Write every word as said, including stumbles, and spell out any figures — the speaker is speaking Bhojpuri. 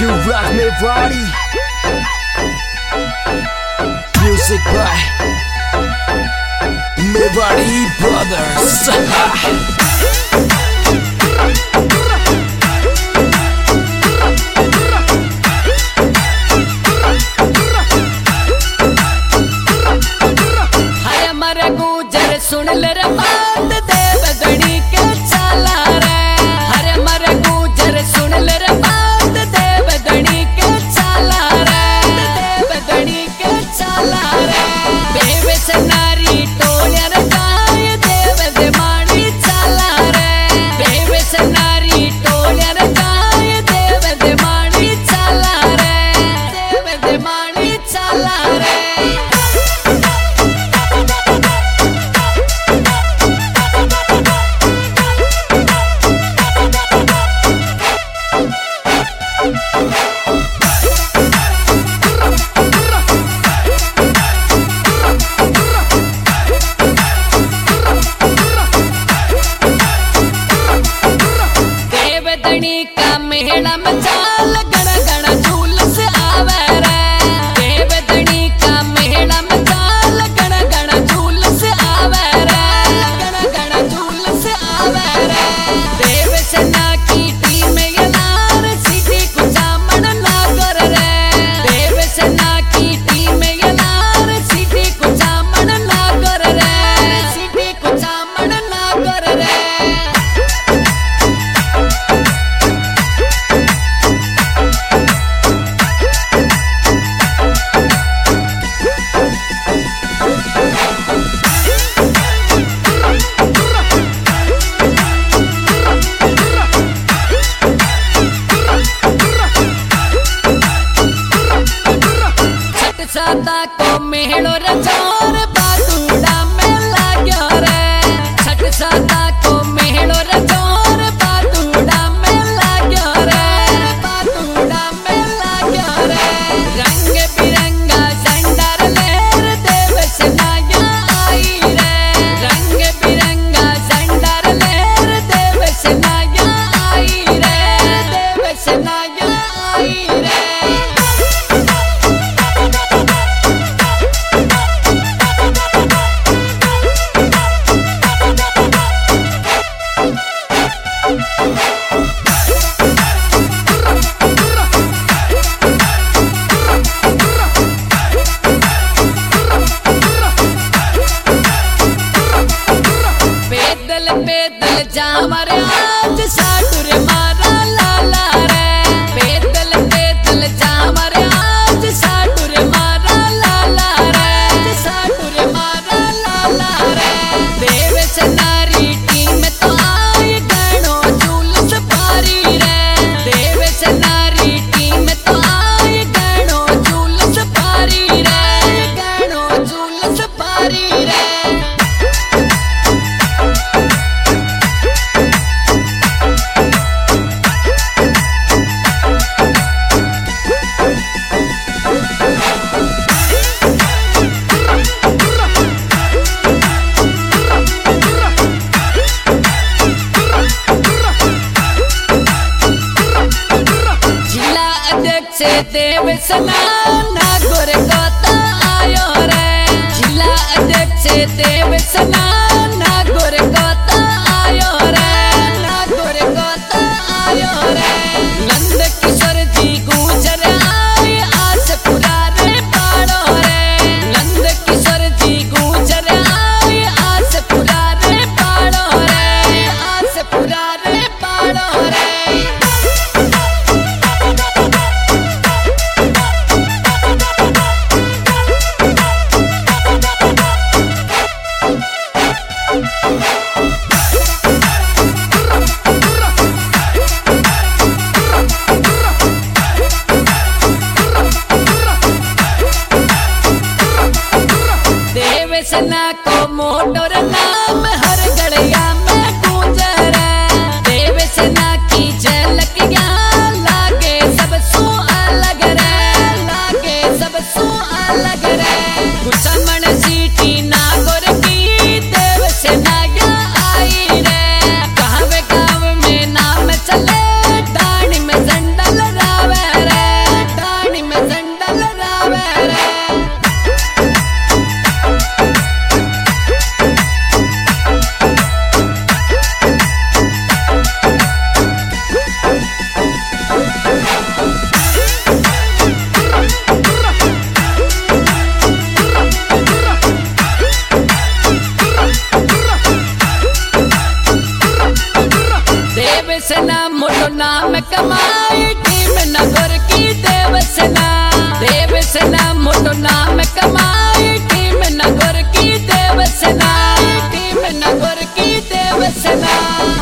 You rock me body. Music by Mewari Brothers. सुन ले रे बात देव गणी के चला रे हरे मर गुजर सुन ले रे बात देव गणी के चला रे देव गणी के चला रे बेवे से नारी टोलिया रे गाय देव दे माणी चला रे बेवे से नारी टोलिया रे गाय देव दे माणी चला रे देव दे माणी चला रे देवदनी का मेला मचाल गण गण झूलस आवे रे देवदनी का मेला मचाल गण गण झूलस आवे रे गण गण झूलस आवे रे देव सेना की टीम यलार सीधी कुचामण नागर रे देव सेना की टीम यलार सीधी कुचामण नागर रे सीधी कुचामण नागर रे साता को मेहड़ो रचोर बातूड़ा में लाग्यो रे छठ साता को मेहड़ो रचोर बातूड़ा में लाग्यो रे बातूड़ा में लाग्यो रे रंग बिरंगा झंडा लेर देव सेनाया आई रे रंग बिरंगा झंडा लेर देव सेनाया आई रे देव सेनाया आई रे पैदल पैदल जावर आज साटुर मारा लाला रे पैदल पैदल जावर आज साटुर मारा लाला रे साटुर मारा लाला रे देव से नारी टीम तो आई गणो झूलस पारी रे देव से नारी टीम तो आई गणो झूलस पारी रे गणो झूलस पारी रे देव सना नागोर कोता आयो रे जिला अध्यक्ष देव सना नागोर कोता आयो रे नागोर कोता आयो रे नंद किशोर जी गुजर आए आस पुरारे पाड़ो रे नंद किशोर जी गुजर आए आस पुरारे पाड़ो रे आस पुरारे पाड़ो रे नाम कमाई टीम नगर की देवसेना देवसेना मोटो नाम कमाई टीम नगर की देवसेना टीम नगर की देवसेना।